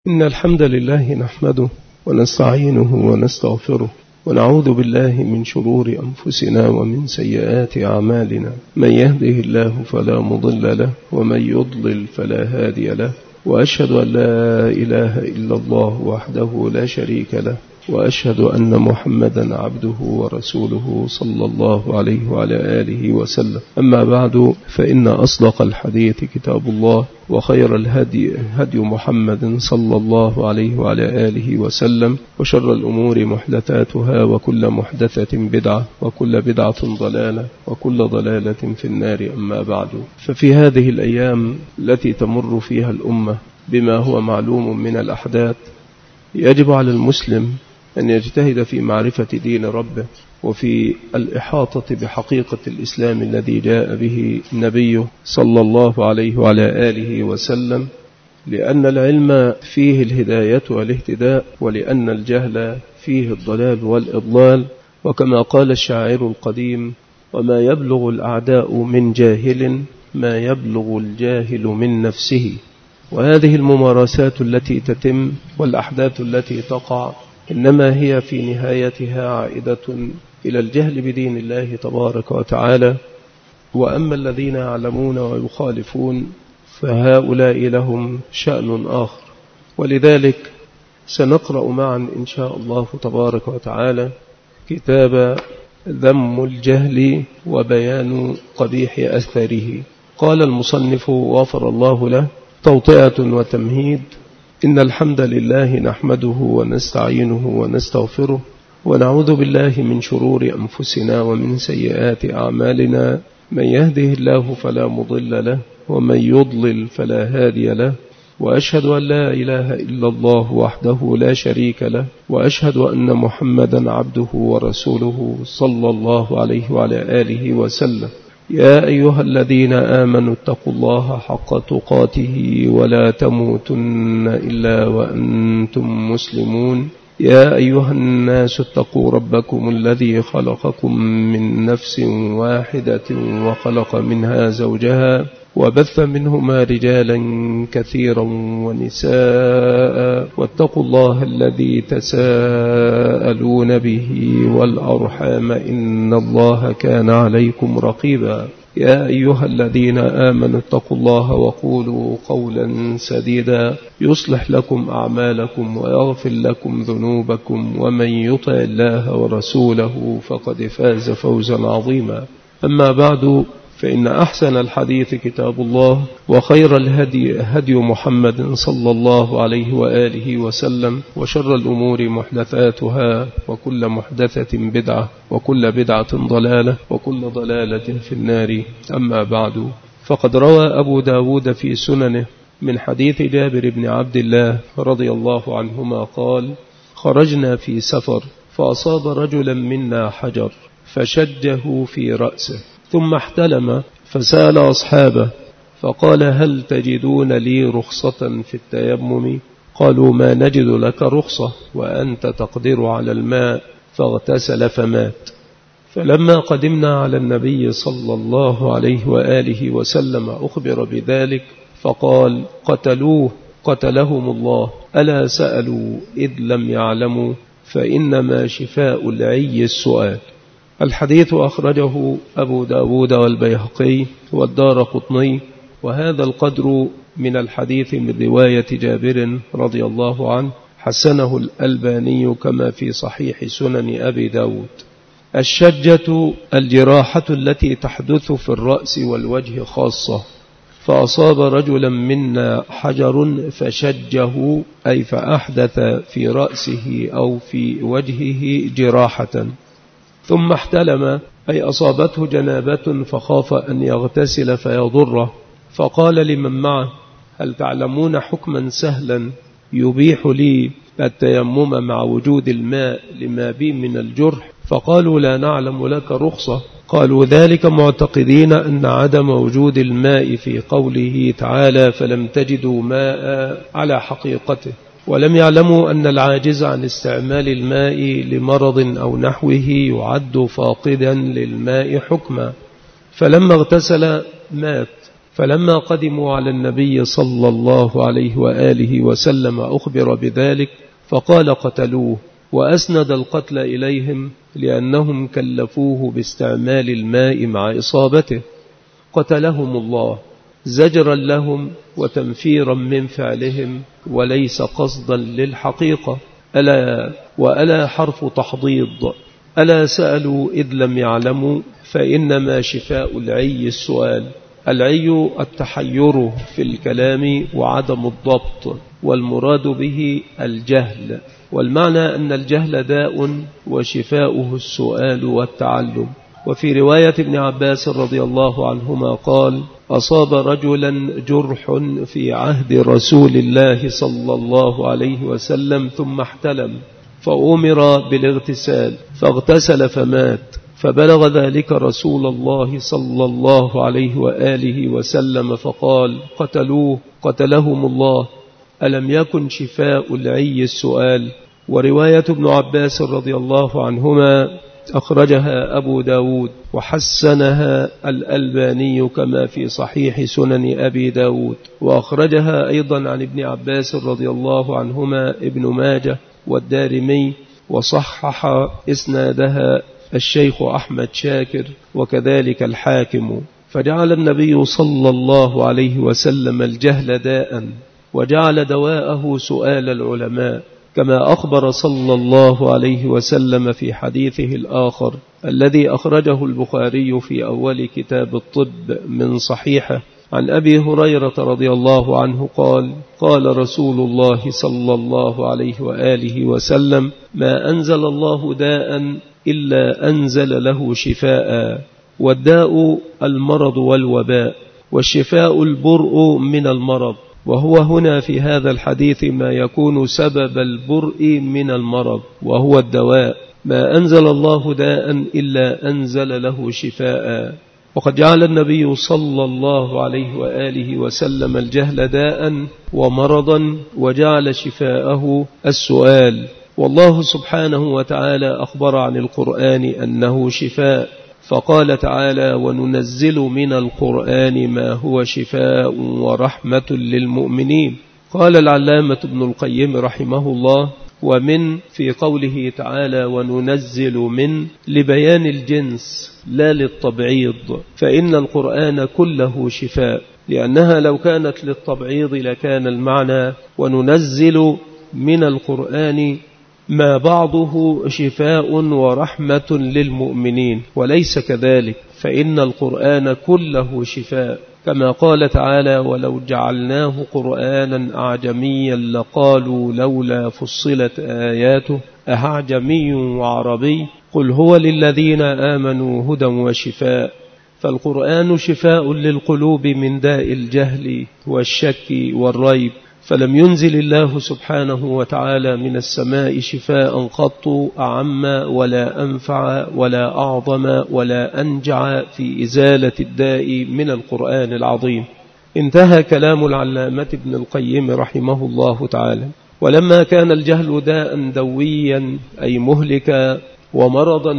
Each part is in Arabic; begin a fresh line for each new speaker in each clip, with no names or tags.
إن الحمد لله نحمده ونستعينه ونستغفره ونعوذ بالله من شرور أنفسنا ومن سيئات أعمالنا. من يهده الله فلا مضل له ومن يضلل فلا هادي له، وأشهد أن لا إله إلا الله وحده لا شريك له، وأشهد أن محمدا عبده ورسوله صلى الله عليه وعلى آله وسلم. أما بعد، فإن أصدق الحديث كتاب الله، وخير الهدي هدي محمد صلى الله عليه وعلى آله وسلم، وشر الأمور محدثاتها، وكل محدثة بدعة، وكل بدعة ضلالة، وكل ضلالة في النار. أما بعد، ففي هذه الأيام التي تمر فيها الأمة بما هو معلوم من الأحداث، يجب على المسلم أن يجتهد في معرفة دين ربه وفي الإحاطة بحقيقة الإسلام الذي جاء به النبي صلى الله عليه وعلى آله وسلم، لأن العلم فيه الهداية والاهتداء، ولأن الجهل فيه الضلال والإضلال. وكما قال الشاعر القديم: وما يبلغ الأعداء من جاهل ما يبلغ الجاهل من نفسه. وهذه الممارسات التي تتم والأحداث التي تقع إنما هي في نهايتها عائدة إلى الجهل بدين الله تبارك وتعالى. وأما الذين يعلمون ويخالفون فهؤلاء لهم شأن آخر. ولذلك سنقرأ معا إن شاء الله تبارك وتعالى كتاب ذم الجهل وبيان قبيح أثره. قال المصنف غفر الله له: توطئة وتمهيد. إن الحمد لله نحمده ونستعينه ونستغفره، ونعوذ بالله من شرور أنفسنا ومن سيئات أعمالنا. من يهده الله فلا مضل له، ومن يضلل فلا هادي له، وأشهد أن لا إله إلا الله وحده لا شريك له، وأشهد أن محمدا عبده ورسوله صلى الله عليه وعلى آله وسلم. يا أيها الذين آمنوا اتقوا الله حق تقاته ولا تموتن إلا وأنتم مسلمون. يا أيها الناس اتقوا ربكم الذي خلقكم من نفس واحدة وخلق منها زوجها، وبث منهما رجالا كثيرا ونساء، واتقوا الله الذي تساءلون به والأرحام إن الله كان عليكم رقيبا. يا أيها الذين آمنوا اتقوا الله وقولوا قولا سديدا يصلح لكم أعمالكم ويغفر لكم ذنوبكم، ومن يطع الله ورسوله فقد فاز فوزا عظيما. أما بعد، فإن أحسن الحديث كتاب الله، وخير الهدي هدي محمد صلى الله عليه وآله وسلم، وشر الأمور محدثاتها، وكل محدثة بدعة، وكل بدعة ضلالة، وكل ضلالة في النار. أما بعد، فقد روى أبو داود في سننه من حديث جابر بن عبد الله رضي الله عنهما قال: خرجنا في سفر فأصاب رجلا منا حجر فشجه في رأسه، ثم احتلم فسأل أصحابه فقال: هل تجدون لي رخصة في التيمم؟ قالوا: ما نجد لك رخصة وأنت تقدر على الماء. فاغتسل فمات. فلما قدمنا على النبي صلى الله عليه وآله وسلم أخبر بذلك فقال: قتلوه قتلهم الله، ألا سألوا إذ لم يعلموا، فإنما شفاء العي السؤال. الحديث أخرجه أبو داود والبيهقي والدارقطني. وهذا القدر من الحديث من رواية جابر رضي الله عنه حسنه الألباني كما في صحيح سنن أبي داود. الشجة الجراحة التي تحدث في الرأس والوجه خاصة. فأصاب رجلا منا حجر فشجه، أي فأحدث في رأسه أو في وجهه جراحة. ثم احتلم، أي أصابته جنابة فخاف أن يغتسل فيضره، فقال لمن معه: هل تعلمون حكما سهلا يبيح لي التيمم مع وجود الماء لما بي من الجرح؟ فقالوا: لا نعلم لك رخصة. قالوا ذلك معتقدين أن عدم وجود الماء في قوله تعالى: فلم تجدوا ماء على حقيقته، ولم يعلموا أن العاجز عن استعمال الماء لمرض أو نحوه يعد فاقدا للماء حكما. فلما اغتسل مات، فلما قدموا على النبي صلى الله عليه وآله وسلم أخبر بذلك فقال قتلوه، وأسند القتل إليهم لأنهم كلفوه باستعمال الماء مع إصابته. قتلهم الله زجرا لهم وتنفيرا من فعلهم وليس قصدا للحقيقة. ألا حرف تحضيض. ألا سألوا إذ لم يعلموا، فإنما شفاء العي السؤال. العي التحير في الكلام وعدم الضبط، والمراد به الجهل، والمعنى أن الجهل داء وشفاؤه السؤال والتعلم. وفي رواية ابن عباس رضي الله عنهما قال: أصاب رجلا جرح في عهد رسول الله صلى الله عليه وسلم ثم احتلم، فأمر بالاغتسال فاغتسل فمات، فبلغ ذلك رسول الله صلى الله عليه وآله وسلم فقال: قتلوه قتلهم الله. ألم يكن شفاء العي السؤال؟ ورواية ابن عباس رضي الله عنهما أخرجها أبو داود وحسنها الألباني كما في صحيح سنن أبي داود، وأخرجها أيضا عن ابن عباس رضي الله عنهما ابن ماجه والدارمي، وصحح إسنادها الشيخ أحمد شاكر وكذلك الحاكم. فجعل النبي صلى الله عليه وسلم الجهل داء، وجعل دواءه سؤال العلماء، كما أخبر صلى الله عليه وسلم في حديثه الآخر الذي أخرجه البخاري في أول كتاب الطب من صحيحه عن أبي هريرة رضي الله عنه قال: قال رسول الله صلى الله عليه وآله وسلم: ما أنزل الله داء إلا أنزل له شفاء، والداء المرض والوباء، والشفاء البرء من المرض. وهو هنا في هذا الحديث ما يكون سبب البرء من المرض وهو الدواء. ما أنزل الله داء إلا أنزل له شفاء. وقد جعل النبي صلى الله عليه وآله وسلم الجهل داء ومرضا، وجعل شفاءه السؤال. والله سبحانه وتعالى أخبر عن القرآن أنه شفاء، فقال تعالى: وننزل من القرآن ما هو شفاء ورحمة للمؤمنين. قال العلامة ابن القيم رحمه الله: ومن في قوله تعالى وننزل من لبيان الجنس لا للتبعيض، فإن القرآن كله شفاء، لأنها لو كانت للتبعيض لكان المعنى وننزل من القرآن ما بعضه شفاء ورحمة للمؤمنين، وليس كذلك، فإن القرآن كله شفاء، كما قال تعالى: ولو جعلناه قرآنا أعجميا لقالوا لولا فصلت آياته أعجمي وعربي قل هو للذين آمنوا هدى وشفاء. فالقرآن شفاء للقلوب من داء الجهل والشك والريب، فلم ينزل الله سبحانه وتعالى من السماء شفاء قط أعم ولا أنفع ولا أعظم ولا أنجع في إزالة الداء من القرآن العظيم. انتهى كلام العلامة ابن القيم رحمه الله تعالى. ولما كان الجهل داء دويا أي مهلكا ومرضا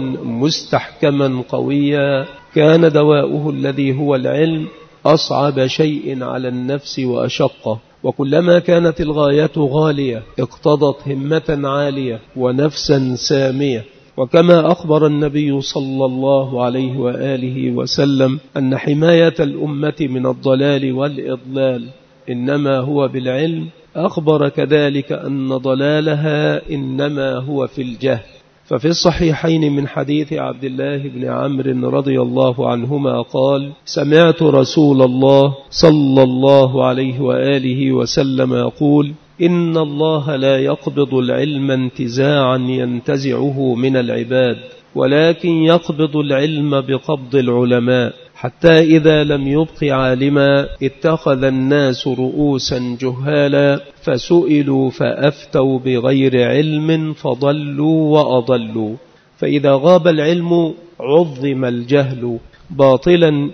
مستحكما قويا، كان دواؤه الذي هو العلم أصعب شيء على النفس وأشقه. وكلما كانت الغاية غالية اقتضت همة عالية ونفسا سامية. وكما أخبر النبي صلى الله عليه وآله وسلم أن حماية الأمة من الضلال والإضلال إنما هو بالعلم، أخبر كذلك أن ضلالها إنما هو في الجهل. ففي الصحيحين من حديث عبد الله بن عمرو رضي الله عنهما قال: سمعت رسول الله صلى الله عليه وآله وسلم يقول: إن الله لا يقبض العلم انتزاعا ينتزعه من العباد، ولكن يقبض العلم بقبض العلماء، حتى إذا لم يبق عالما اتخذ الناس رؤوسا جهالا فسئلوا فأفتوا بغير علم فضلوا وأضلوا. فإذا غاب العلم عظم الجهل باطلا،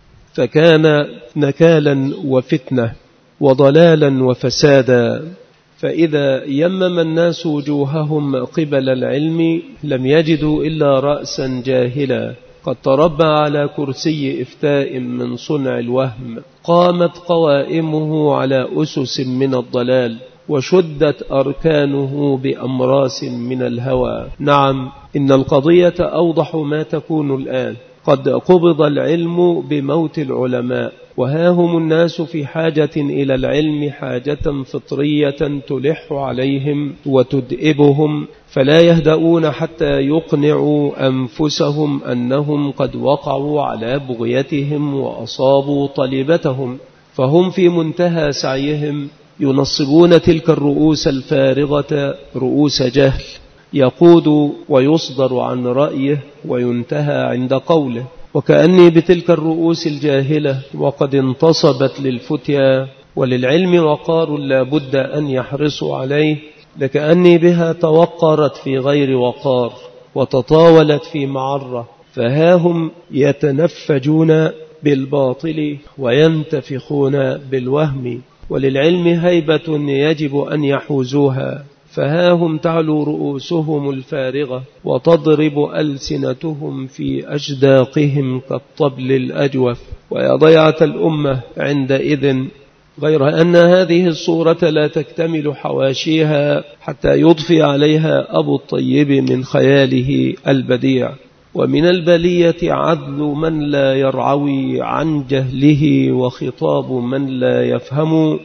فكان نكالا وفتنة وضلالا وفسادا. فإذا يمم الناس وجوههم قبل العلم لم يجدوا إلا رأسا جاهلا، قد تربى على كرسي إفتاء من صنع الوهم، قامت قوائمه على أسس من الضلال، وشدت أركانه بأمراس من الهوى. نعم، إن القضية أوضح ما تكون الآن. قد قبض العلم بموت العلماء، وها هم الناس في حاجة إلى العلم حاجة فطرية تلح عليهم وتدئبهم، فلا يهدؤون حتى يقنعوا أنفسهم أنهم قد وقعوا على بغيتهم وأصابوا طلبتهم، فهم في منتهى سعيهم ينصبون تلك الرؤوس الفارغة رؤوس جهل، يقود ويصدر عن رأيه وينتهى عند قوله. وكأني بتلك الرؤوس الجاهلة وقد انتصبت للفتيا وللعلم وقار لا بد أن يحرصوا عليه، لكأني بها توقرت في غير وقار وتطاولت في معرة، فهاهم يتنفجون بالباطل وينتفخون بالوهم، وللعلم هيبة يجب أن يحوزوها، فهاهم تعلو رؤوسهم الفارغة وتضرب ألسنتهم في أجداقهم كالطبل الأجوف، ويا ضيعة الأمة عندئذ. غير أن هذه الصورة لا تكتمل حواشيها حتى يضفي عليها أبو الطيب من خياله البديع. ومن البلية عدل من لا يرعوي عن جهله، وخطاب من لا يفهم،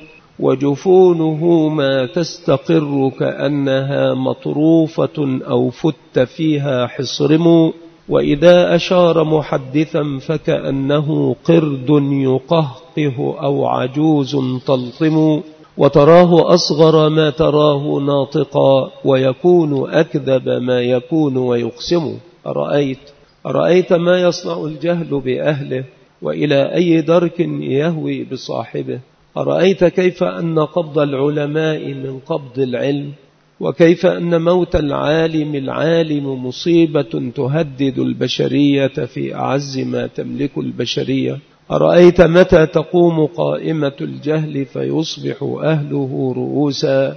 وجفونه ما تستقر كأنها مطروفة أو فت فيها حصرم، وإذا أشار محدثا فكأنه قرد يقهقه أو عجوز تلطم، وتراه أصغر ما تراه ناطقا، ويكون أكذب ما يكون ويقسم. أرأيت ما يصنع الجهل بأهله، وإلى أي درك يهوي بصاحبه. أرأيت كيف أن قبض العلماء من قبض العلم، وكيف أن موت العالم مصيبة تهدد البشرية في أعز ما تملك البشرية. أرأيت متى تقوم قائمة الجهل فيصبح أهله رؤوسا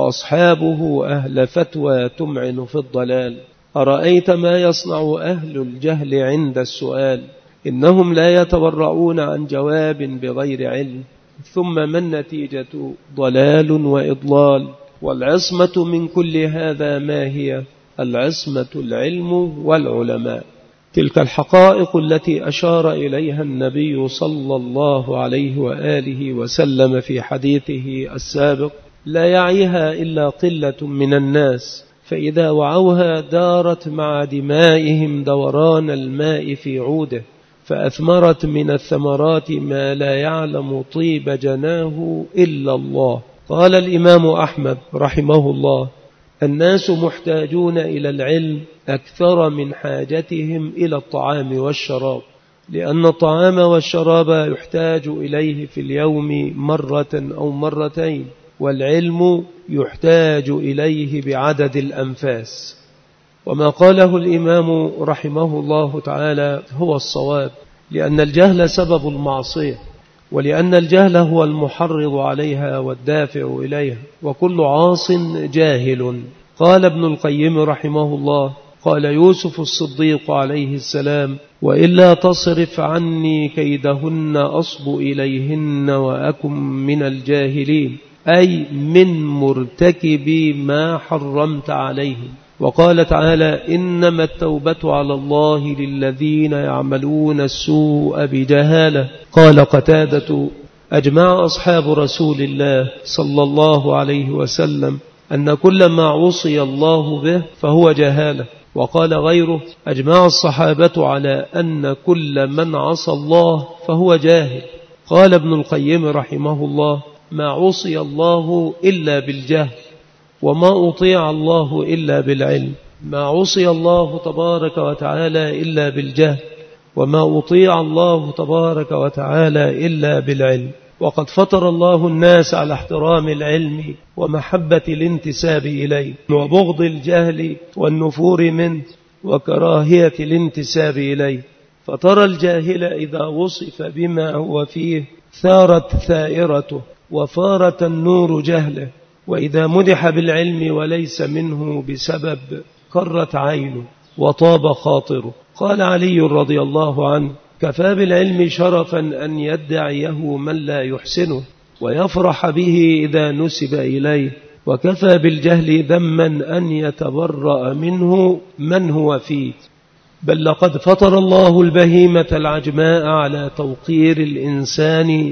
وأصحابه أهل فتوى تمعن في الضلال. أرأيت ما يصنع أهل الجهل عند السؤال، إنهم لا يتبرعون عن جواب بغير علم، ثم ما النتيجة؟ ضلال وإضلال. والعصمة من كل هذا ما هي؟ العصمة العلم والعلماء. تلك الحقائق التي أشار إليها النبي صلى الله عليه وآله وسلم في حديثه السابق لا يعيها إلا قلة من الناس، فإذا وعوها دارت مع دمائهم دوران الماء في عوده، فأثمرت من الثمرات ما لا يعلم طيب جناه إلا الله. قال الإمام أحمد رحمه الله: الناس محتاجون إلى العلم أكثر من حاجتهم إلى الطعام والشراب، لأن الطعام والشراب يحتاج إليه في اليوم مرة أو مرتين، والعلم يحتاج إليه بعدد الأنفاس. وما قاله الإمام رحمه الله تعالى هو الصواب، لأن الجهل سبب المعصية، ولأن الجهل هو المحرض عليها والدافع إليها، وكل عاص جاهل. قال ابن القيم رحمه الله: قال يوسف الصديق عليه السلام: وإلا تصرف عني كيدهن أصب إليهن وأكن من الجاهلين، أي من مرتكبي ما حرمت عليهم. وقال تعالى: إنما التوبة على الله للذين يعملون السوء بجهالة. قال قتادة: أجمع أصحاب رسول الله صلى الله عليه وسلم أن كل ما عصي الله به فهو جهالة. وقال غيره: أجمع الصحابة على أن كل من عصى الله فهو جاهل. قال ابن القيم رحمه الله: ما عصي الله إلا بالجهل، وما أطيع الله إلا بالعلم. ما عصي الله تبارك وتعالى إلا بالجهل، وما أطيع الله تبارك وتعالى إلا بالعلم. وقد فطر الله الناس على احترام العلم ومحبة الانتساب إليه، وبغض الجهل والنفور منه وكراهية الانتساب إليه. فترى الجاهل إذا وصف بما هو فيه ثارت ثائرته وفارت النور جهله، وإذا مدح بالعلم وليس منه بسبب كرت عينه. وطاب خاطره. قال علي رضي الله عنه: كفى بالعلم شرفا أن يدعيه من لا يحسنه ويفرح به إذا نسب إليه، وكفى بالجهل ذما أن يتبرأ منه من هو فيه. بل لقد فطر الله البهيمة العجماء على توقير الإنسان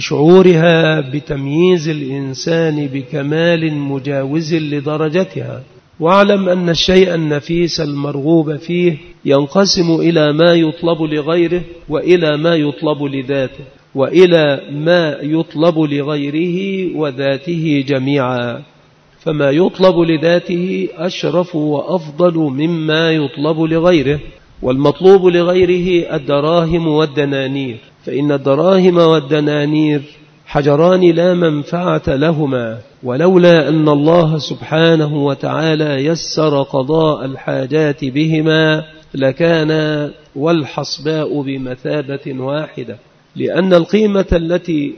لشعورها بتمييز الإنسان بكمال مجاوز لدرجتها. واعلم أن الشيء النفيس المرغوب فيه ينقسم إلى ما يطلب لغيره وإلى ما يطلب لذاته وإلى ما يطلب لغيره وذاته جميعا. فما يطلب لذاته أشرف وأفضل مما يطلب لغيره. والمطلوب لغيره الدراهم والدنانير، فإن الدراهم والدنانير حجران لا منفعة لهما، ولولا أن الله سبحانه وتعالى يسر قضاء الحاجات بهما لكان والحصباء بمثابة واحدة. لأن القيمة التي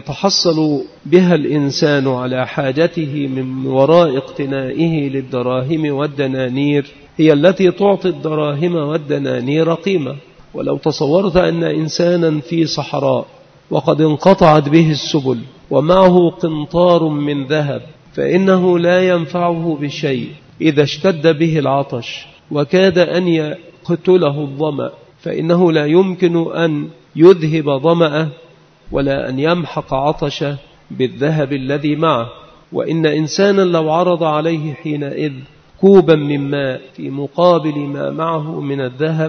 يتحصل بها الإنسان على حاجته من وراء اقتنائه للدراهم والدنانير هي التي تعطي الدراهم والدنانير قيمة. ولو تصورت أن إنسانا في صحراء وقد انقطعت به السبل ومعه قنطار من ذهب، فإنه لا ينفعه بشيء إذا اشتد به العطش وكاد أن يقتله الظمأ، فإنه لا يمكن أن يذهب ظمأه ولا أن يمحق عطشه بالذهب الذي معه. وإن إنسانا لو عرض عليه حينئذ كوبا من ماء في مقابل ما معه من الذهب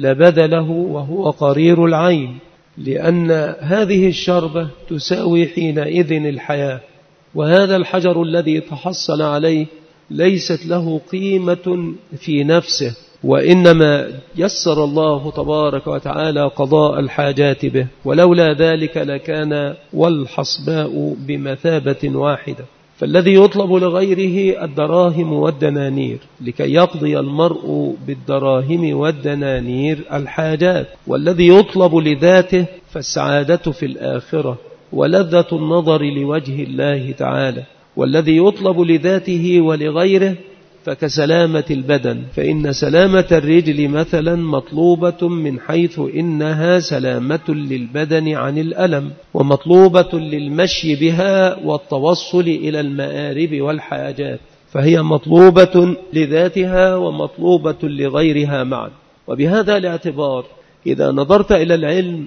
لبذله وهو قرير العين، لأن هذه الشربة تساوي حينئذ الحياة. وهذا الحجر الذي تحصل عليه ليست له قيمة في نفسه، وإنما يسر الله تبارك وتعالى قضاء الحاجات به، ولولا ذلك لكان والحصباء بمثابة واحدة. فالذي يطلب لغيره الدراهم والدنانير لكي يقضي المرء بالدراهم والدنانير الحاجات، والذي يطلب لذاته فالسعادة في الآخرة ولذة النظر لوجه الله تعالى، والذي يطلب لذاته ولغيره فكسلامة البدن، فإن سلامة الرجل مثلا مطلوبة من حيث إنها سلامة للبدن عن الألم، ومطلوبة للمشي بها والتوصل إلى المآرب والحاجات، فهي مطلوبة لذاتها ومطلوبة لغيرها معا. وبهذا الاعتبار إذا نظرت إلى العلم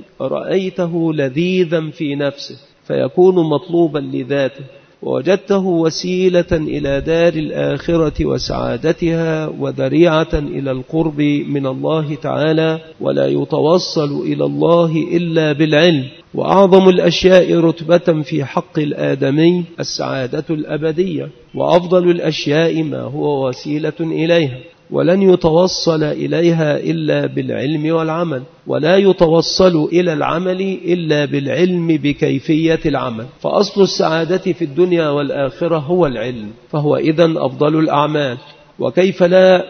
رأيته لذيذا في نفسه فيكون مطلوبا لذاته، ووجدته وسيلة إلى دار الآخرة وسعادتها وذريعة إلى القرب من الله تعالى، ولا يتوصل إلى الله إلا بالعلم. وأعظم الأشياء رتبة في حق الآدمي السعادة الأبدية، وأفضل الأشياء ما هو وسيلة إليها، ولن يتوصل إليها إلا بالعلم والعمل، ولا يتوصل إلى العمل إلا بالعلم بكيفية العمل. فأصل السعادة في الدنيا والآخرة هو العلم، فهو إذن أفضل الأعمال. وكيف لا،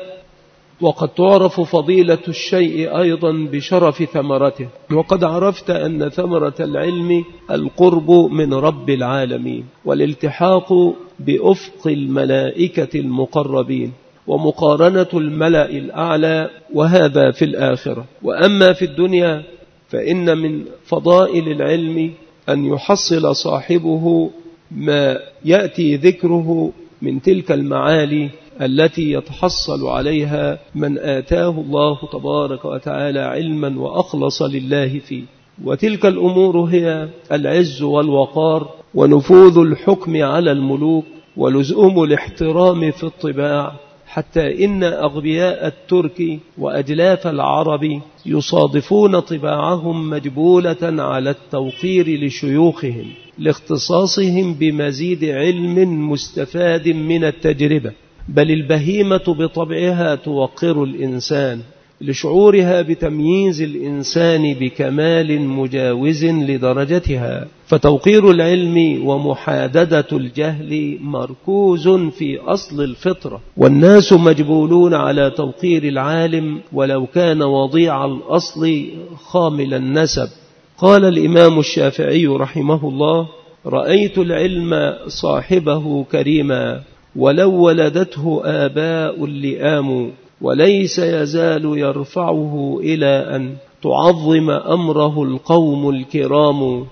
وقد تعرف فضيلة الشيء أيضا بشرف ثمرته، وقد عرفت أن ثمرة العلم القرب من رب العالمين والالتحاق بأفق الملائكة المقربين ومقارنة الملأ الأعلى، وهذا في الآخرة. وأما في الدنيا فإن من فضائل العلم أن يحصل صاحبه ما يأتي ذكره من تلك المعالي التي يتحصل عليها من آتاه الله تبارك وتعالى علما وأخلص لله فيه. وتلك الأمور هي العز والوقار ونفوذ الحكم على الملوك ولزوم الاحترام في الطباع، حتى إن أغبياء الترك وأجلاف العرب يصادفون طباعهم مجبولة على التوقير لشيوخهم لاختصاصهم بمزيد علم مستفاد من التجربة. بل البهيمة بطبعها توقر الإنسان لشعورها بتمييز الإنسان بكمال مجاوز لدرجتها. فتوقير العلم ومحاددة الجهل مركوز في أصل الفطرة، والناس مجبولون على توقير العالم ولو كان وضيع الأصل خامل النسب. قال الإمام الشافعي رحمه الله: رأيت العلم صاحبه كريما ولو ولدته آباء لئام، وليس يزال يرفعه إلى أن تعظم أمره القوم الكرام،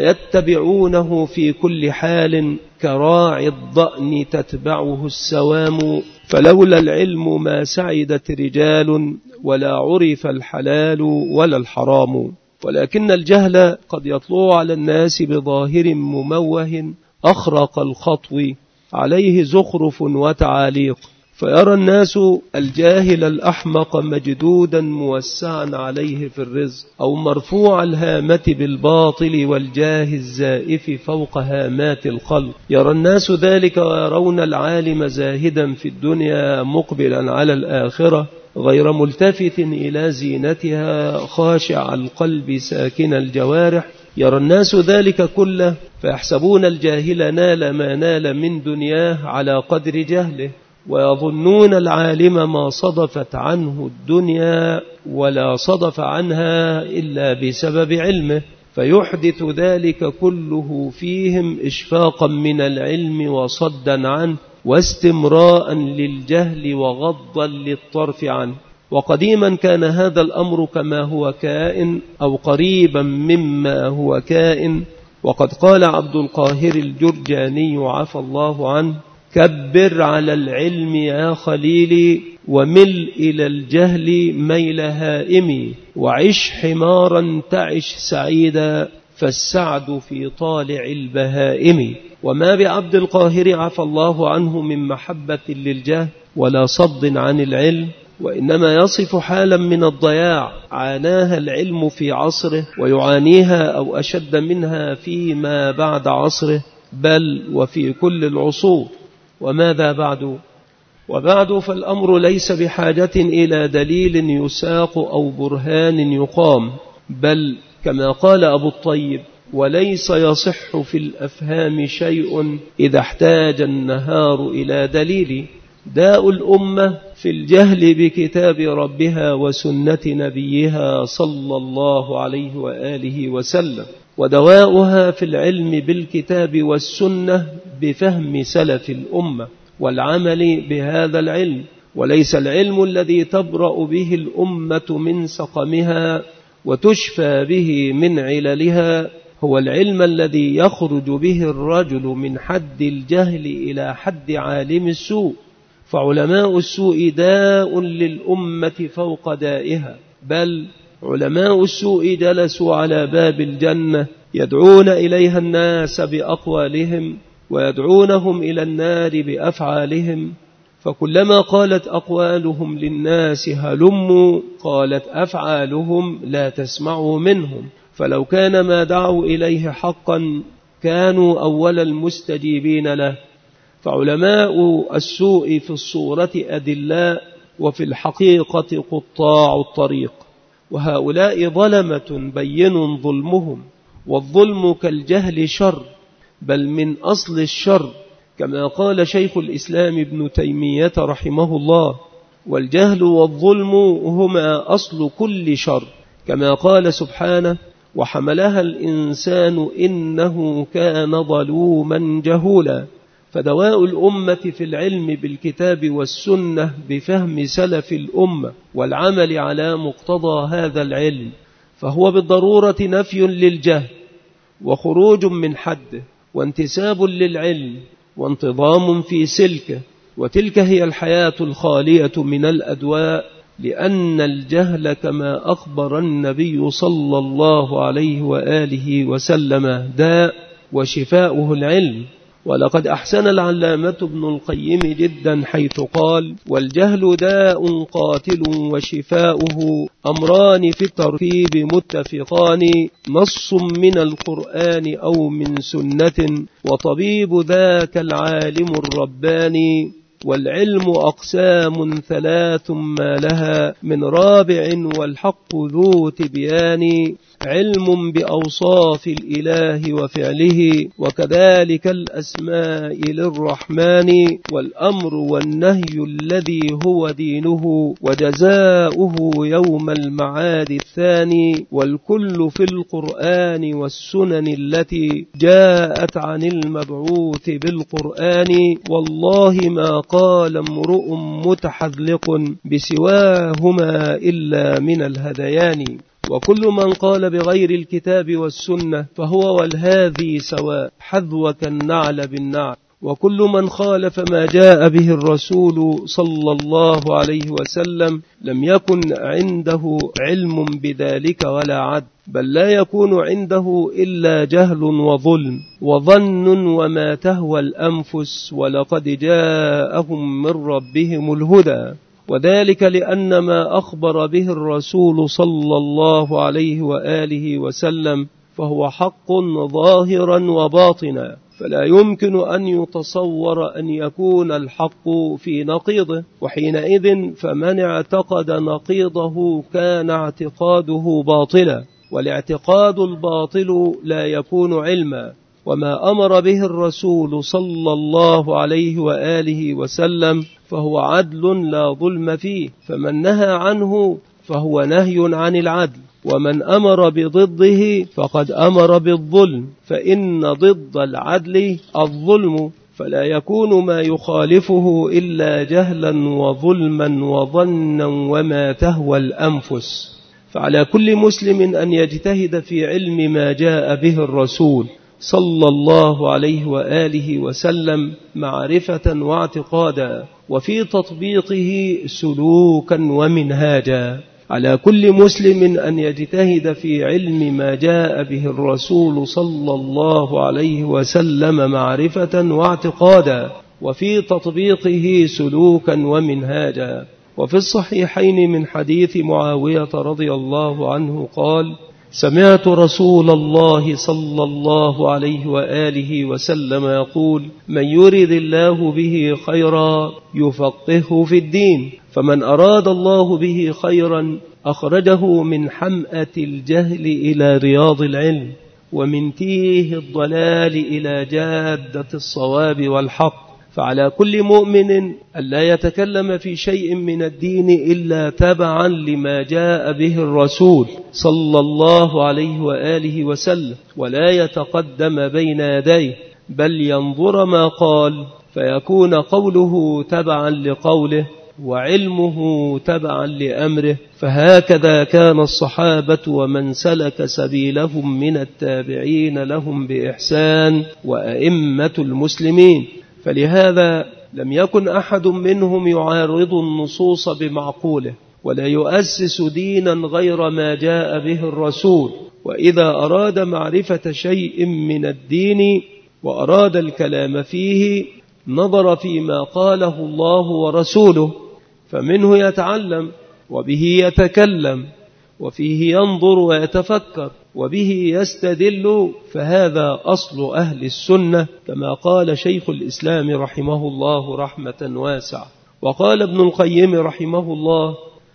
ويتبعونه في كل حال كراعي الضأن تتبعه السوام. فلولا العلم ما سعدت رجال، ولا عرف الحلال ولا الحرام. ولكن الجهل قد يطلع على الناس بظاهر مموه أخرق الخطو، عليه زخرف وتعاليق، فيرى الناس الجاهل الأحمق مجدودا موسعا عليه في الرزق، أو مرفوع الهامة بالباطل والجاه الزائف فوق هامات الخلق. يرى الناس ذلك ويرون العالم زاهدا في الدنيا مقبلا على الآخرة، غير ملتفت إلى زينتها، خاشع القلب ساكن الجوارح. يرى الناس ذلك كله فيحسبون الجاهل نال ما نال من دنياه على قدر جهله، ويظنون العالم ما صدفت عنه الدنيا ولا صدف عنها إلا بسبب علمه، فيحدث ذلك كله فيهم إشفاقا من العلم وصدا عنه، واستمراء للجهل وغضا للطرف عنه. وقديما كان هذا الأمر كما هو كائن، أو قريبا مما هو كائن. وقد قال عبد القاهر الجرجاني عفى الله عنه: كبر على العلم يا خليلي، ومل إلى الجهل ميل هائمي، وعش حمارا تعش سعيدا، فالسعد في طالع البهائم. وما بعبد القاهر عفى الله عنه من محبة للجهل ولا صد عن العلم، وإنما يصف حالا من الضياع عاناها العلم في عصره، ويعانيها أو أشد منها فيما بعد عصره، بل وفي كل العصور. وماذا بعد؟ وبعد فالأمر ليس بحاجة إلى دليل يساق أو برهان يقام، بل كما قال أبو الطيب: وليس يصح في الأفهام شيء إذا احتاج النهار إلى دليل. داء الأمة في الجهل بكتاب ربها وسنة نبيها صلى الله عليه وآله وسلم، ودواؤها في العلم بالكتاب والسنة بفهم سلف الأمة والعمل بهذا العلم. وليس العلم الذي تبرأ به الأمة من سقمها وتشفى به من عللها هو العلم الذي يخرج به الرجل من حد الجهل إلى حد عالم السوء. فعلماء السوء داء للأمة فوق دائها، بل علماء السوء جلسوا على باب الجنة يدعون إليها الناس بأقوالهم، ويدعونهم إلى النار بأفعالهم. فكلما قالت أقوالهم للناس هلموا، قالت أفعالهم لا تسمعوا منهم. فلو كان ما دعوا إليه حقا كانوا أول المستجيبين له. فعلماء السوء في الصورة أدلاء، وفي الحقيقة قطاع الطريق. وهؤلاء ظلمة بين ظلمهم، والظلم كالجهل شر، بل من أصل الشر، كما قال شيخ الإسلام ابن تيمية رحمه الله: والجهل والظلم هما أصل كل شر، كما قال سبحانه: وحملها الإنسان إنه كان ظلوما جهولا. فدواء الأمة في العلم بالكتاب والسنة بفهم سلف الأمة والعمل على مقتضى هذا العلم، فهو بالضرورة نفي للجهل، وخروج من حده، وانتساب للعلم، وانتظام في سلكه. وتلك هي الحياة الخالية من الأدواء، لأن الجهل كما أخبر النبي صلى الله عليه وآله وسلم داء، وشفاؤه العلم. ولقد أحسن العلامة ابن القيم جدا حيث قال: والجهل داء قاتل، وشفاؤه أمران في الترتيب متفقان، نص من القرآن أو من سنة، وطبيب ذاك العالم الرباني. والعلم أقسام ثلاث ما لها من رابع، والحق ذو تبيان. علم بأوصاف الإله وفعله، وكذلك الأسماء للرحمن، والأمر والنهي الذي هو دينه، وجزاؤه يوم المعاد الثاني، والكل في القرآن والسنن التي جاءت عن المبعوث بالقرآن. والله ما قال امرؤ متحذلق بسواهما إلا من الهذيان. وكل من قال بغير الكتاب والسنة فهو والهذي سواء، حذوك النعل بالنعل. وكل من خالف ما جاء به الرسول صلى الله عليه وسلم لم يكن عنده علم بذلك ولا عد، بل لا يكون عنده إلا جهل وظلم وظن وما تهوى الأنفس، ولقد جاءهم من ربهم الهدى. وذلك لأن ما أخبر به الرسول صلى الله عليه وآله وسلم فهو حق ظاهرا وباطنا، فلا يمكن أن يتصور أن يكون الحق في نقيضه، وحينئذ فمن اعتقد نقيضه كان اعتقاده باطلا، والاعتقاد الباطل لا يكون علما. وما أمر به الرسول صلى الله عليه وآله وسلم فهو عدل لا ظلم فيه، فمن نهى عنه فهو نهي عن العدل، ومن أمر بضده فقد أمر بالظلم، فإن ضد العدل الظلم، فلا يكون ما يخالفه إلا جهلا وظلما وظنا وما تهوى الأنفس. فعلى كل مسلم أن يجتهد في علم ما جاء به الرسول صلى الله عليه وآله وسلم معرفة واعتقادا، وفي تطبيقه سلوكا ومنهاجا. على كل مسلم أن يجتهد في علم ما جاء به الرسول صلى الله عليه وسلم معرفة واعتقادا، وفي تطبيقه سلوكا ومنهاجا. وفي الصحيحين من حديث معاوية رضي الله عنه قال: سمعت رسول الله صلى الله عليه وآله وسلم يقول: من يرد الله به خيرا يفقهه في الدين، فمن أراد الله به خيرا أخرجه من حمأة الجهل إلى رياض العلم، ومن تيه الضلال إلى جادة الصواب والحق. فعلى كل مؤمن أن لا يتكلم في شيء من الدين إلا تبعا لما جاء به الرسول صلى الله عليه وآله وسلم، ولا يتقدم بين يديه، بل ينظر ما قال فيكون قوله تبعا لقوله وعلمه تبعا لأمره. فهكذا كان الصحابة ومن سلك سبيلهم من التابعين لهم بإحسان وأئمة المسلمين. فلهذا لم يكن أحد منهم يعارض النصوص بمعقوله، ولا يؤسس دينا غير ما جاء به الرسول. وإذا أراد معرفة شيء من الدين وأراد الكلام فيه نظر فيما قاله الله ورسوله، فمنه يتعلم وبه يتكلم، وفيه ينظر ويتفكر، وبه يستدل، فهذا أصل أهل السنة، كما قال شيخ الإسلام رحمه الله رحمة واسعة. وقال ابن القيم رحمه الله: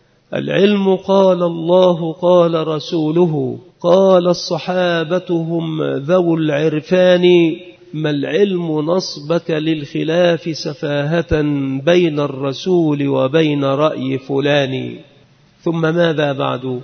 العلم قال الله قال رسوله قال الصحابة هم ذو العرفان، ما العلم نصبك للخلاف سفاهة بين الرسول وبين رأي فلان. ثم ماذا بعد؟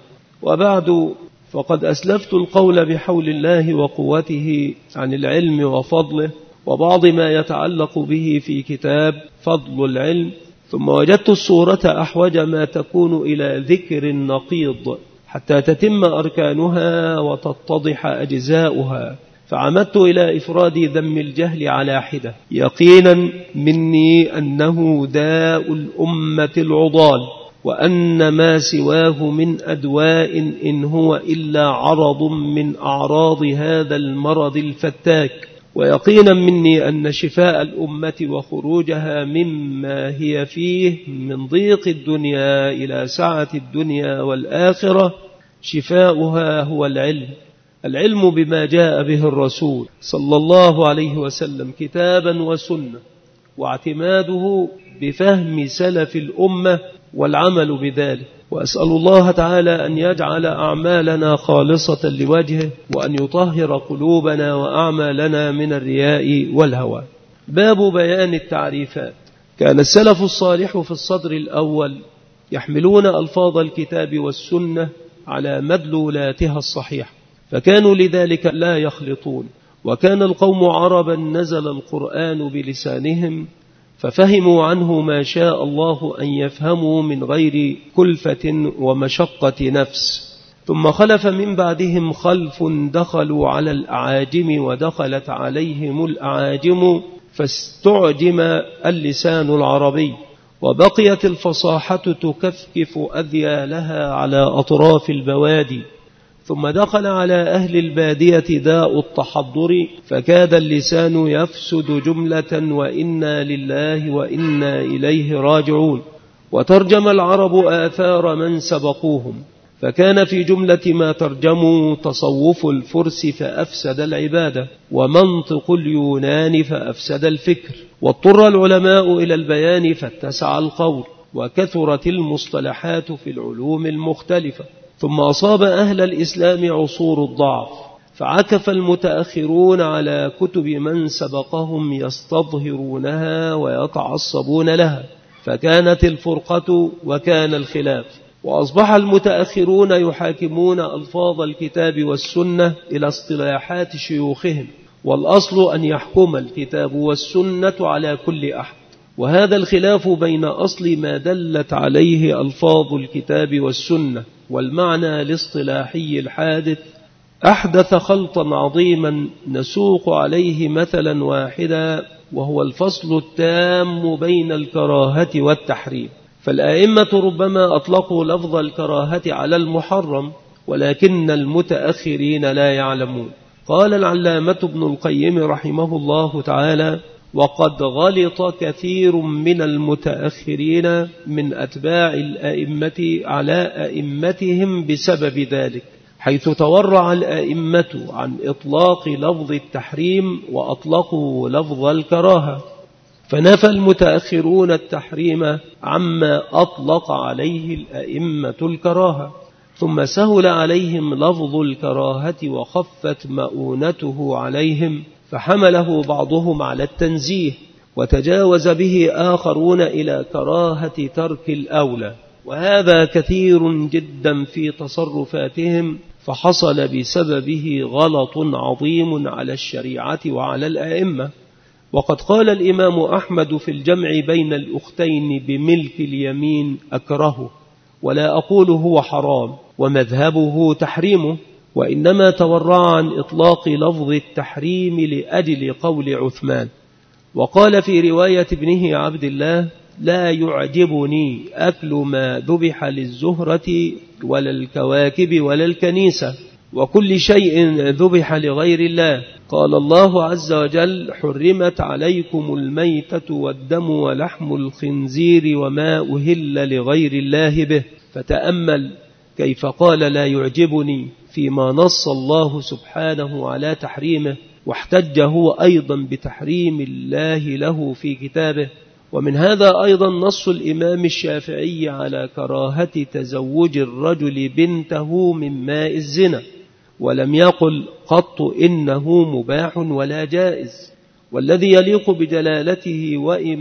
وبعد فقد أسلفت القول بحول الله وقوته عن العلم وفضله وبعض ما يتعلق به في كتاب فضل العلم، ثم وجدت الصورة أحوج ما تكون إلى ذكر النقيض حتى تتم أركانها وتتضح أجزاؤها، فعمدت إلى إفراد ذم الجهل على حدة، يقينا مني أنه داء الأمة العضال، وأن ما سواه من أدواء إن هو إلا عرض من أعراض هذا المرض الفتاك، ويقينا مني أن شفاء الأمة وخروجها مما هي فيه من ضيق الدنيا إلى سعة الدنيا والآخرة شفاؤها هو العلم. العلم بما جاء به الرسول صلى الله عليه وسلم كتابا وسنة، واعتماده بفهم سلف الأمة والعمل بذلك. وأسأل الله تعالى أن يجعل أعمالنا خالصة لوجهه، وأن يطهر قلوبنا وأعمالنا من الرياء والهوى. باب بيان التعريفات. كان السلف الصالح في الصدر الأول يحملون ألفاظ الكتاب والسنة على مدلولاتها الصحيحة، فكانوا لذلك لا يخلطون. وكان القوم عربا نزل القرآن بلسانهم، ففهموا عنه ما شاء الله أن يفهموا من غير كلفة ومشقة نفس. ثم خلف من بعدهم خلف دخلوا على الأعاجم ودخلت عليهم الأعاجم، فاستعجم اللسان العربي، وبقيت الفصاحة تكفكف أذيالها على أطراف البوادي. ثم دخل على أهل البادية داء التحضر، فكاد اللسان يفسد جملة، وإنا لله وإنا إليه راجعون. وترجم العرب آثار من سبقوهم، فكان في جملة ما ترجموا تصوف الفرس فأفسد العبادة، ومنطق اليونان فأفسد الفكر. واضطر العلماء إلى البيان فاتسع القول، وكثرت المصطلحات في العلوم المختلفة. ثم أصاب أهل الإسلام عصور الضعف، فعكف المتأخرون على كتب من سبقهم يستظهرونها ويتعصبون لها، فكانت الفرقة وكان الخلاف. وأصبح المتأخرون يحاكمون ألفاظ الكتاب والسنة إلى اصطلاحات شيوخهم، والأصل أن يحكم الكتاب والسنة على كل أحد. وهذا الخلاف بين أصل ما دلت عليه ألفاظ الكتاب والسنة والمعنى الاصطلاحي الحادث أحدث خلطا عظيما نسوق عليه مثلا واحدا، وهو الفصل التام بين الكراهة والتحريم. فالآئمة ربما أطلقوا لفظ الكراهة على المحرم، ولكن المتأخرين لا يعلمون. قال العلامة ابن القيم رحمه الله تعالى: وقد غلط كثير من المتأخرين من أتباع الأئمة على أئمتهم بسبب ذلك، حيث تورع الأئمة عن إطلاق لفظ التحريم وأطلقوا لفظ الكراهة، فنفى المتأخرون التحريم عما أطلق عليه الأئمة الكراهة، ثم سهل عليهم لفظ الكراهة وخفت مؤونته عليهم، فحمله بعضهم على التنزيه، وتجاوز به آخرون إلى كراهة ترك الأولى. وهذا كثير جدا في تصرفاتهم، فحصل بسببه غلط عظيم على الشريعة وعلى الأئمة. وقد قال الإمام أحمد في الجمع بين الأختين بملك اليمين: أكرهه، ولا أقول هو حرام، ومذهبه تحريمه، وإنما تورع عن إطلاق لفظ التحريم لأجل قول عثمان. وقال في رواية ابنه عبد الله: لا يعجبني أكل ما ذبح للزهرة ولا الكواكب ولا الكنيسة وكل شيء ذبح لغير الله. قال الله عز وجل: حرمت عليكم الميتة والدم ولحم الخنزير وما أهل لغير الله به. فتأمل كيف قال لا يعجبني فيما نص الله سبحانه على تحريمه، واحتج هو أيضا بتحريم الله له في كتابه. ومن هذا أيضا نص الإمام الشافعي على كراهة تزوج الرجل بنته من ماء الزنا، ولم يقل قط إنه مباح ولا جائز. والذي يليق بجلالته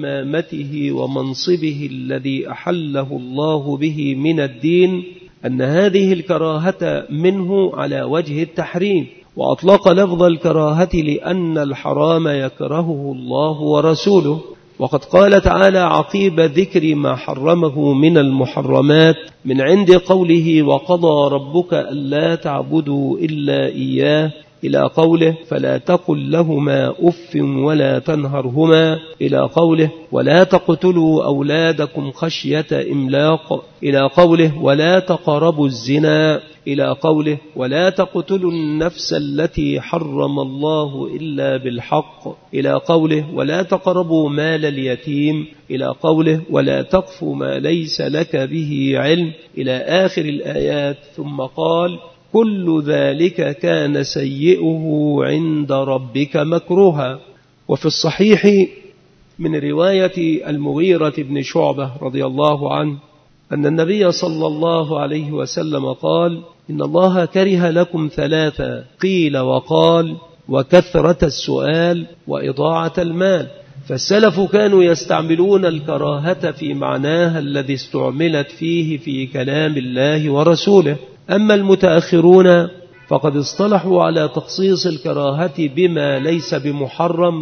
وإمامته ومنصبه الذي أحله الله به من الدين أن هذه الكراهة منه على وجه التحريم، وأطلق لفظ الكراهة لأن الحرام يكرهه الله ورسوله. وقد قال تعالى عقيب ذكر ما حرمه من المحرمات من عند قوله: وقضى ربك ألا تعبدوا إلا إياه، إلى قوله: فلا تقل لهما أف ولا تنهرهما، إلى قوله: ولا تقتلوا أولادكم خشية إملاق، إلى قوله: ولا تقربوا الزنا، إلى قوله: ولا تقتلوا النفس التي حرم الله إلا بالحق، إلى قوله: ولا تقربوا مال اليتيم، إلى قوله: ولا تقف ما ليس لك به علم، إلى آخر الآيات. ثم قال: كل ذلك كان سيئه عند ربك مكروها. وفي الصحيح من رواية المغيرة بن شعبة رضي الله عنه أن النبي صلى الله عليه وسلم قال: إن الله كره لكم ثلاثة، قيل وقال وكثرة السؤال وإضاعة المال. فالسلف كانوا يستعملون الكراهة في معناها الذي استعملت فيه في كلام الله ورسوله. أما المتأخرون فقد اصطلحوا على تخصيص الكراهة بما ليس بمحرم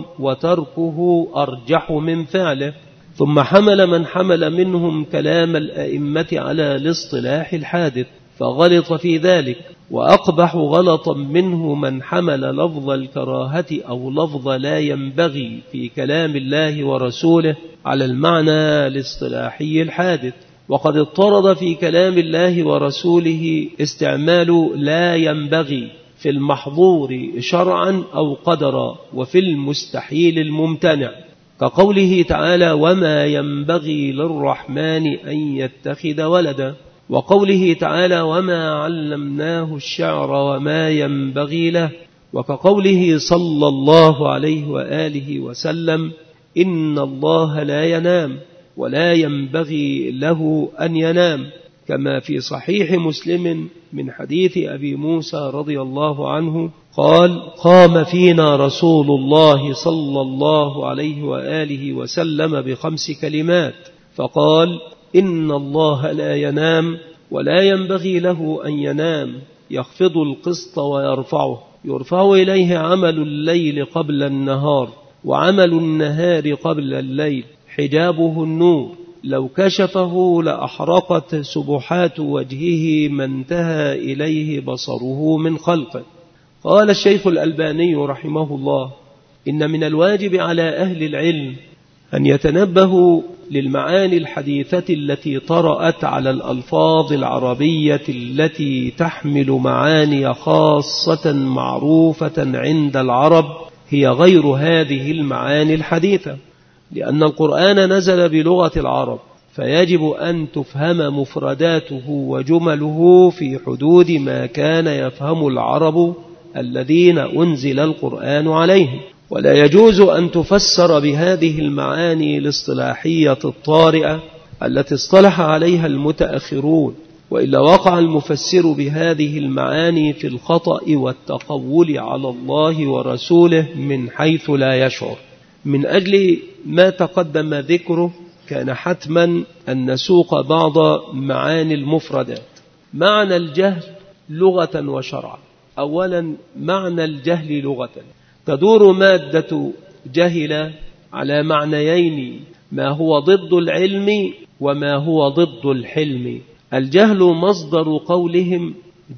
وتركه أرجح من فعله. ثم حمل من حمل منهم كلام الأئمة على الاصطلاح الحادث فغلط في ذلك، وأقبح غلطا منه من حمل لفظ الكراهة أو لفظ لا ينبغي في كلام الله ورسوله على المعنى الاصطلاحي الحادث. وقد اضطرد في كلام الله ورسوله استعمال لا ينبغي في المحظور شرعا أو قدرا وفي المستحيل الممتنع، كقوله تعالى: وما ينبغي للرحمن أن يتخذ ولدا، وقوله تعالى: وما علمناه الشعر وما ينبغي له، وكقوله صلى الله عليه وآله وسلم: إن الله لا ينام ولا ينبغي له أن ينام، كما في صحيح مسلم من حديث أبي موسى رضي الله عنه قال: قام فينا رسول الله صلى الله عليه وآله وسلم ب5 كلمات فقال: إن الله لا ينام ولا ينبغي له أن ينام، يخفض القسط ويرفعه، يرفع إليه عمل الليل قبل النهار وعمل النهار قبل الليل، حجابه النور، لو كشفه لأحرقت سبحات وجهه ما انتهى إليه بصره من خلقه. قال الشيخ الألباني رحمه الله: إن من الواجب على أهل العلم أن يتنبهوا للمعاني الحديثة التي طرأت على الألفاظ العربية التي تحمل معاني خاصة معروفة عند العرب هي غير هذه المعاني الحديثة، لأن القرآن نزل بلغة العرب، فيجب أن تفهم مفرداته وجمله في حدود ما كان يفهم العرب الذين أنزل القرآن عليهم، ولا يجوز أن تفسر بهذه المعاني الاصطلاحية الطارئة التي اصطلح عليها المتأخرون، وإلا وقع المفسر بهذه المعاني في الخطأ والتقول على الله ورسوله من حيث لا يشعر. من أجل ما تقدم ذكره كان حتما أن نسوق بعض معاني المفردات. معنى الجهل لغة وشرعا. أولا، معنى الجهل لغة: تدور مادة جهل على معنيين: ما هو ضد العلم وما هو ضد الحلم. الجهل مصدر قولهم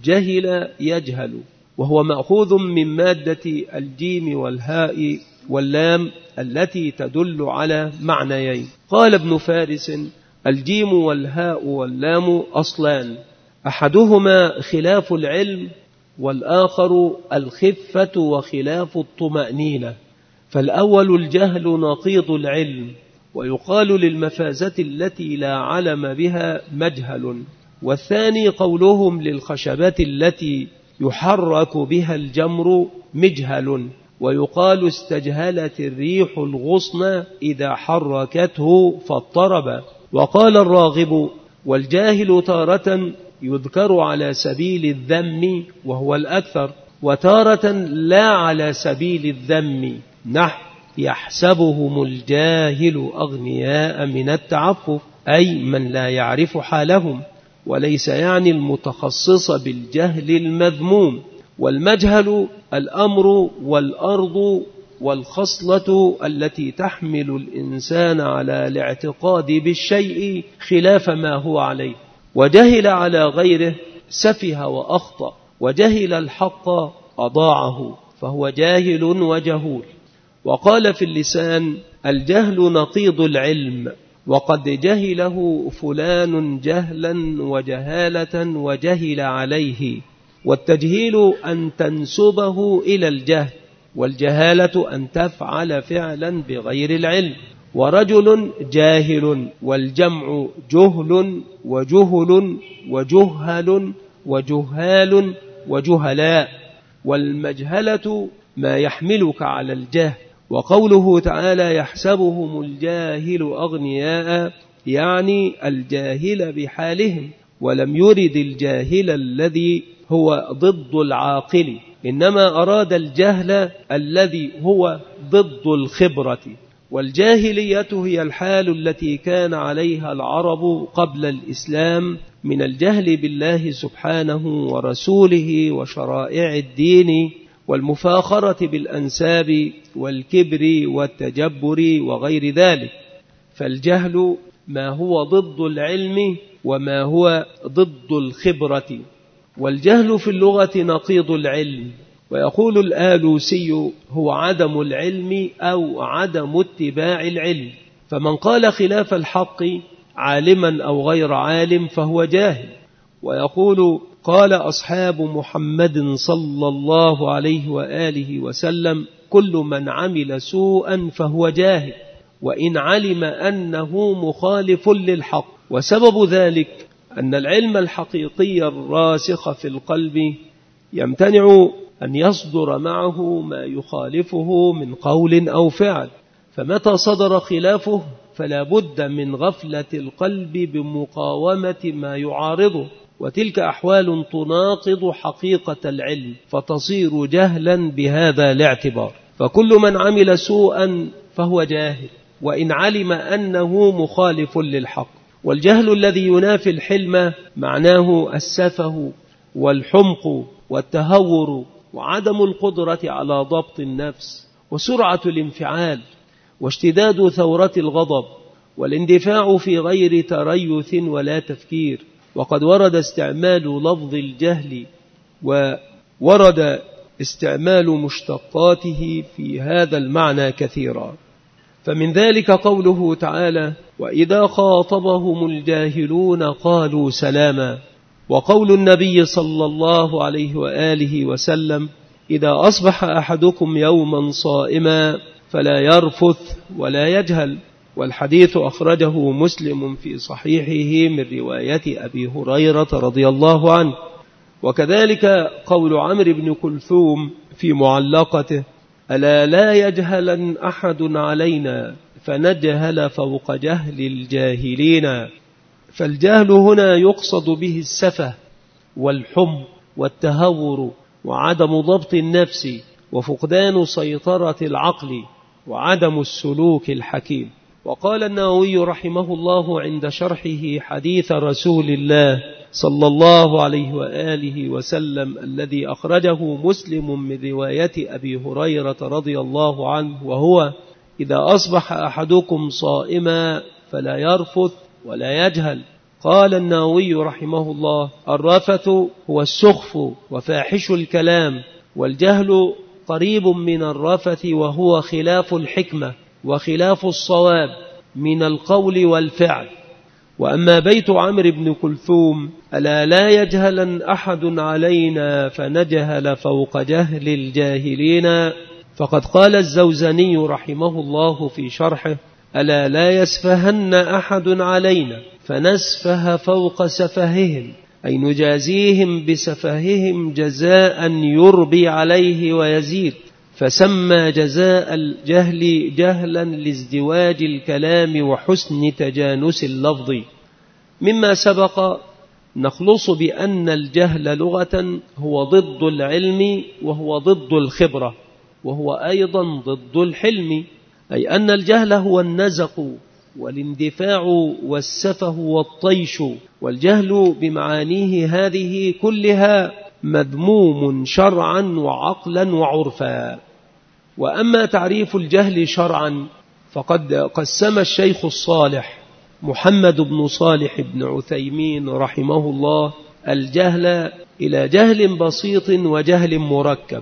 جهل يجهل، وهو مأخوذ من مادة الجيم والهاء واللام التي تدل على معنيين. قال ابن فارس: الجيم والهاء واللام أصلان، أحدهما خلاف العلم والآخر الخفة وخلاف الطمأنينة. فالأول الجهل نقيض العلم، ويقال للمفازة التي لا علم بها مجهل. والثاني قولهم للخشبة التي يحرك بها الجمر مجهل، ويقال استجهلت الريح الغصن إذا حركته فاضطرب. وقال الراغب: والجاهل تارة يذكر على سبيل الذم وهو الأكثر، وتارة لا على سبيل الذم، نحو يحسبهم الجاهل أغنياء من التعفف، أي من لا يعرف حالهم، وليس يعني المتخصص بالجهل المذموم. والمجهل الأمر والأرض والخصلة التي تحمل الإنسان على الاعتقاد بالشيء خلاف ما هو عليه. وجهل على غيره سفه وأخطأ، وجهل الحق أضاعه، فهو جاهل وجهول. وقال في اللسان: الجهل نقيض العلم، وقد جهله فلان جهلا وجهالة وجهل عليه. والتجهيل أن تنسبه إلى الجهل، والجهالة أن تفعل فعلا بغير العلم. ورجل جاهل، والجمع جهل وجهل وجهل وجهال وجهلاء. والمجهلة ما يحملك على الجهل. وقوله تعالى: يحسبهم الجاهل أغنياء، يعني الجاهل بحالهم، ولم يرد الجاهل الذي هو ضد العاقل، إنما أراد الجهل الذي هو ضد الخبرة. والجاهلية هي الحال التي كان عليها العرب قبل الإسلام من الجهل بالله سبحانه ورسوله وشرائع الدين، والمفاخرة بالأنساب والكبر والتجبر وغير ذلك. فالجهل ما هو ضد العلم وما هو ضد الخبرة. والجهل في اللغة نقيض العلم. ويقول الآلوسي هو عدم العلم أو عدم اتباع العلم. فمن قال خلاف الحق عالما أو غير عالم فهو جاهل. ويقول قال أصحاب محمد صلى الله عليه وآله وسلم كل من عمل سوءا فهو جاهل وإن علم أنه مخالف للحق. وسبب ذلك أن العلم الحقيقي الراسخ في القلب يمتنع أن يصدر معه ما يخالفه من قول أو فعل، فمتى صدر خلافه فلا بد من غفلة القلب بمقاومة ما يعارضه، وتلك أحوال تناقض حقيقة العلم فتصير جهلا بهذا الاعتبار. فكل من عمل سوءا فهو جاهل وإن علم أنه مخالف للحق. والجهل الذي ينافي الحلم معناه السفه والحمق والتهور وعدم القدرة على ضبط النفس وسرعة الانفعال واشتداد ثورة الغضب والاندفاع في غير تريث ولا تفكير. وقد ورد استعمال لفظ الجهل وورد استعمال مشتقاته في هذا المعنى كثيرا. فمن ذلك قوله تعالى وإذا خاطبهم الجاهلون قالوا سلاما، وقول النبي صلى الله عليه وآله وسلم إذا أصبح أحدكم يوما صائما فلا يرفث ولا يجهل. والحديث أخرجه مسلم في صحيحه من رواية أبي هريرة رضي الله عنه. وكذلك قول عمرو بن كلثوم في معلقته ألا لا يجهلن أحد علينا فنجهل فوق جهل الجاهلين. فالجهل هنا يقصد به السفه والحم والتهور وعدم ضبط النفس وفقدان سيطرة العقل وعدم السلوك الحكيم. وقال النووي رحمه الله عند شرحه حديث رسول الله صلى الله عليه وآله وسلم الذي أخرجه مسلم من رواية أبي هريرة رضي الله عنه وهو إذا أصبح أحدكم صائما فلا يرفث ولا يجهل. قال النووي رحمه الله الرفث هو السخف وفاحش الكلام، والجهل قريب من الرفث وهو خلاف الحكمة وخلاف الصواب من القول والفعل. وأما بيت عمرو بن كلثوم ألا لا يجهلن أحد علينا فنجهل فوق جهل الجاهلين، فقد قال الزوزني رحمه الله في شرحه ألا لا يسفهن أحد علينا فنسفه فوق سفههم، أي نجازيهم بسفههم جزاء يربي عليه ويزيد. فسمى جزاء الجهل جهلا لازدواج الكلام وحسن تجانس اللفظ. مما سبق نخلص بأن الجهل لغة هو ضد العلم وهو ضد الخبرة وهو أيضا ضد الحلم، أي أن الجهل هو النزق والاندفاع والسفه والطيش. والجهل بمعانيه هذه كلها مذموم شرعا وعقلا وعرفا. وأما تعريف الجهل شرعا فقد قسم الشيخ الصالح محمد بن صالح بن عثيمين رحمه الله الجهل إلى جهل بسيط وجهل مركب.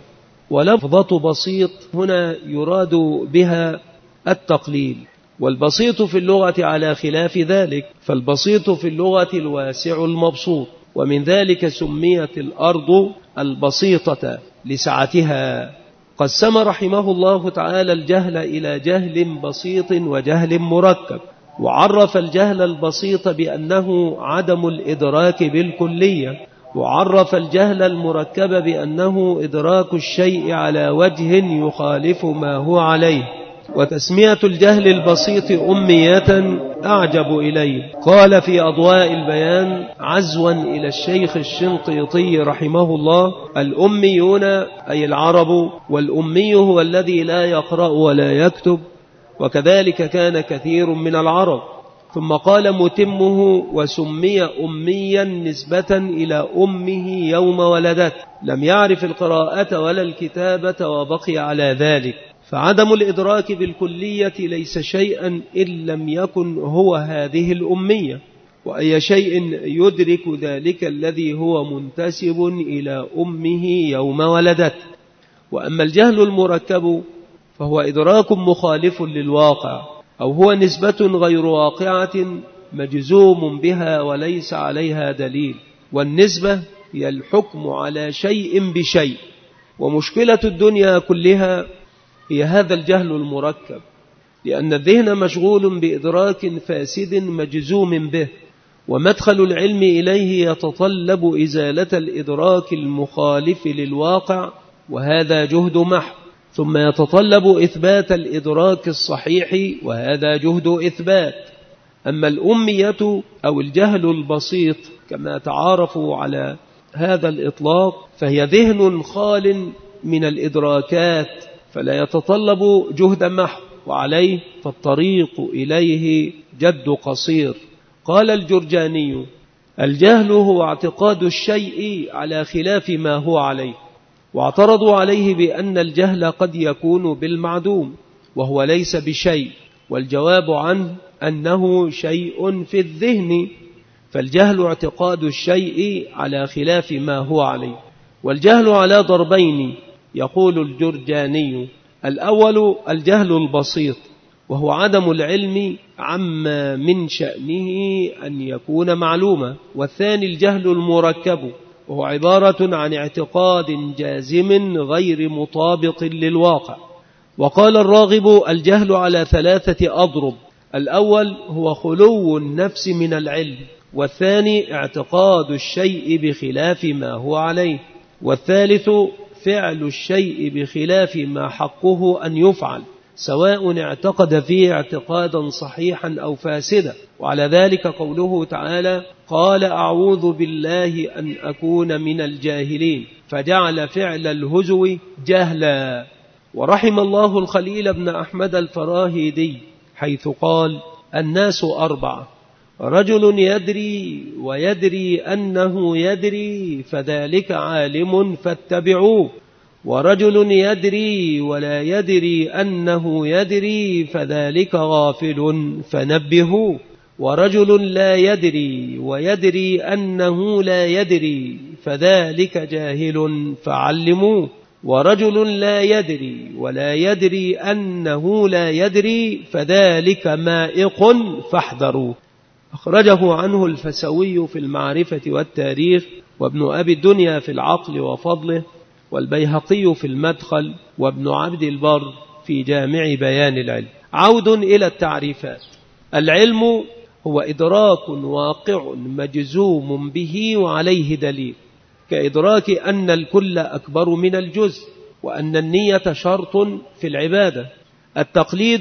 ولفظة بسيط هنا يراد بها التقليل، والبسيط في اللغة على خلاف ذلك، فالبسيط في اللغة الواسع المبسوط. ومن ذلك سميت الأرض البسيطة لسعتها. قسم رحمه الله تعالى الجهل إلى جهل بسيط وجهل مركب، وعرف الجهل البسيط بأنه عدم الإدراك بالكلية، وعرف الجهل المركب بأنه إدراك الشيء على وجه يخالف ما هو عليه. وتسمية الجهل البسيط أمية أعجب إلي. قال في أضواء البيان عزوا إلى الشيخ الشنقيطي رحمه الله: الأميون أي العرب، والأمي هو الذي لا يقرأ ولا يكتب، وكذلك كان كثير من العرب. ثم قال متمه: وسمي أميا نسبة إلى أمه يوم ولدته، لم يعرف القراءة ولا الكتابة وبقي على ذلك. فعدم الإدراك بالكلية ليس شيئا إن لم يكن هو هذه الأمية، وأي شيء يدرك ذلك الذي هو منتسب إلى أمه يوم ولدته. وأما الجهل المركب فهو إدراك مخالف للواقع، أو هو نسبة غير واقعة مجزوم بها وليس عليها دليل. والنسبة هي الحكم على شيء بشيء، ومشكلة الدنيا كلها هي هذا الجهل المركب، لأن الذهن مشغول بإدراك فاسد مجزوم به، ومدخل العلم إليه يتطلب إزالة الإدراك المخالف للواقع، وهذا جهد محض. ثم يتطلب إثبات الإدراك الصحيح، وهذا جهد إثبات. أما الأمية أو الجهل البسيط كما تعارفوا على هذا الإطلاق فهي ذهن خال من الإدراكات، فلا يتطلب جهد محض، وعليه فالطريق إليه جد قصير. قال الجرجاني: الجهل هو اعتقاد الشيء على خلاف ما هو عليه. واعترضوا عليه بأن الجهل قد يكون بالمعدوم وهو ليس بشيء، والجواب عنه أنه شيء في الذهن، فالجهل اعتقاد الشيء على خلاف ما هو عليه. والجهل على ضربين، يقول الجرجاني: الأول الجهل البسيط، وهو عدم العلم عما من شأنه أن يكون معلوما. والثاني الجهل المركب، وهو عبارة عن اعتقاد جازم غير مطابق للواقع. وقال الراغب: الجهل على 3 أضرب: الأول هو خلو النفس من العلم، والثاني اعتقاد الشيء بخلاف ما هو عليه، والثالث فعل الشيء بخلاف ما حقه أن يفعل، سواء اعتقد فيه اعتقادا صحيحا أو فاسدا. وعلى ذلك قوله تعالى: قال أعوذ بالله أن أكون من الجاهلين، فجعل فعل الهزو جهلا. ورحم الله الخليل بن أحمد الفراهيدي حيث قال: الناس 4: رجل يدري ويدري أنه يدري فذلك عالم فاتبعوه، ورجل يدري ولا يدري أنه يدري فذلك غافل فنبهوه، ورجل لا يدري ويدري أنه لا يدري فذلك جاهل فعلموه، ورجل لا يدري ولا يدري أنه لا يدري فذلك مائق فاحذروه. أخرجه عنه الفسوي في المعرفة والتاريخ، وابن أبي الدنيا في العقل وفضله، والبيهقي في المدخل، وابن عبد البر في جامع بيان العلم. عود إلى التعريفات. العلم هو إدراك واقع مجزوم به وعليه دليل، كإدراك أن الكل أكبر من الجزء، وأن النية شرط في العبادة. التقليد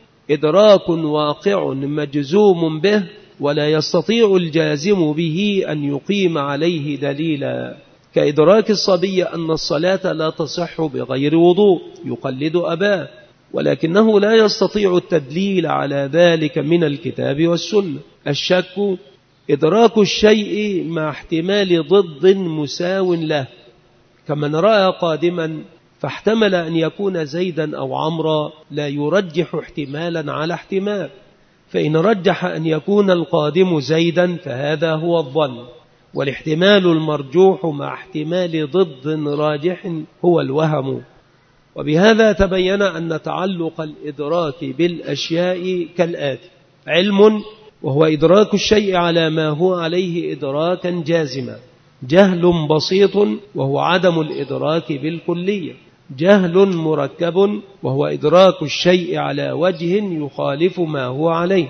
إدراك واقع مجزوم به ولا يستطيع الجازم به أن يقيم عليه دليلا، كإدراك الصبي أن الصلاة لا تصح بغير وضوء، يقلد أباه، ولكنه لا يستطيع التدليل على ذلك من الكتاب والسنة. الشك إدراك الشيء مع احتمال ضد مساو له، كمن رأى قادما فاحتمل أن يكون زيدا أو عمرا، لا يرجح احتمالا على احتمال، فإن رجح أن يكون القادم زيدا فهذا هو الظن، والاحتمال المرجوح مع احتمال ضد راجح هو الوهم. وبهذا تبين أن تعلق الإدراك بالأشياء كالآتي: علم، وهو إدراك الشيء على ما هو عليه إدراكا جازما. جهل بسيط، وهو عدم الإدراك بالكلية. جهل مركب، وهو إدراك الشيء على وجه يخالف ما هو عليه.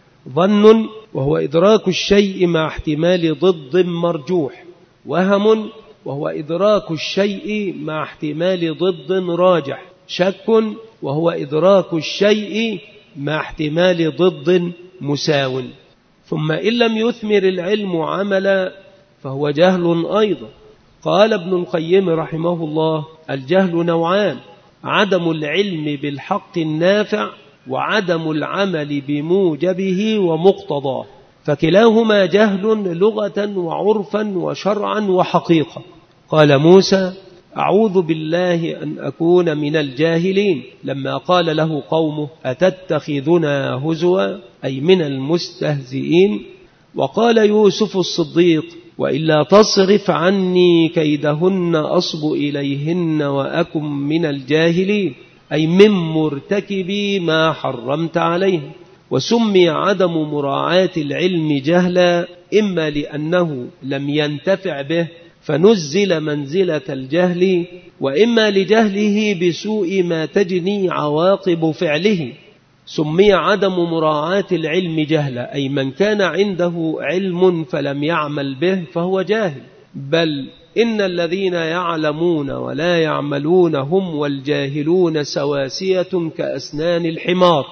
ظن، وهو إدراك الشيء مع احتمال ضد مرجوح. وهم، وهو إدراك الشيء مع احتمال ضد راجح. شك وهو إدراك الشيء مع احتمال ضد مساو. ثم إن لم يثمر العلم عملا فهو جهل أيضا. قال ابن القيم رحمه الله: الجهل نوعان: عدم العلم بالحق النافع وعدم العمل بموجبه ومقتضاه، فكلاهما جهل لغة وعرفا وشرعا وحقيقة. قال موسى: أعوذ بالله أن أكون من الجاهلين لما قال له قومه: أتتخذنا هزوا، أي من المستهزئين. وقال يوسف الصديق: وإلا تصرف عني كيدهن أصب إليهن وأكن من الجاهلين، أي من مرتكبي ما حرمت عليهم. وسمي عدم مراعاة العلم جهلا إما لأنه لم ينتفع به فنزل منزلة الجهل، وإما لجهله بسوء ما تجني عواقب فعله. سمي عدم مراعاة العلم جهلا، أي من كان عنده علم فلم يعمل به فهو جاهل. بل إن الذين يعلمون ولا يعملون هم والجاهلون سواسية كأسنان الحمار.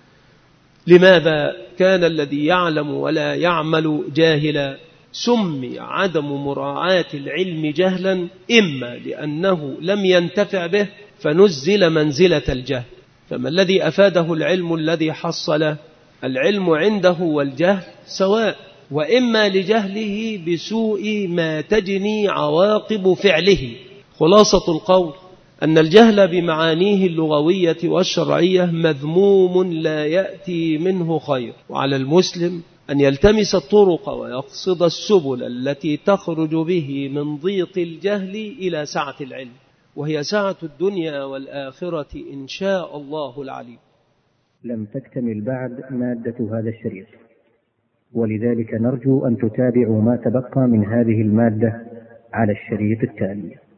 لماذا كان الذي يعلم ولا يعمل جاهلا؟ سمي عدم مراعاة العلم جهلا إما لأنه لم ينتفع به فنزل منزلة الجهل، فما الذي أفاده العلم الذي حصل؟ العلم عنده والجهل سواء. وإما لجهله بسوء ما تجني عواقب فعله. خلاصة القول أن الجهل بمعانيه اللغوية والشرعية مذموم لا يأتي منه خير، وعلى المسلم أن يلتمس الطرق ويقصد السبل التي تخرج به من ضيق الجهل إلى سعة العلم، وهي سعة الدنيا والآخرة إن شاء الله العليم.
لم تكتمل بعد مادة هذا الشريط، ولذلك نرجو أن تتابعوا ما تبقى من هذه المادة على الشريط التالي.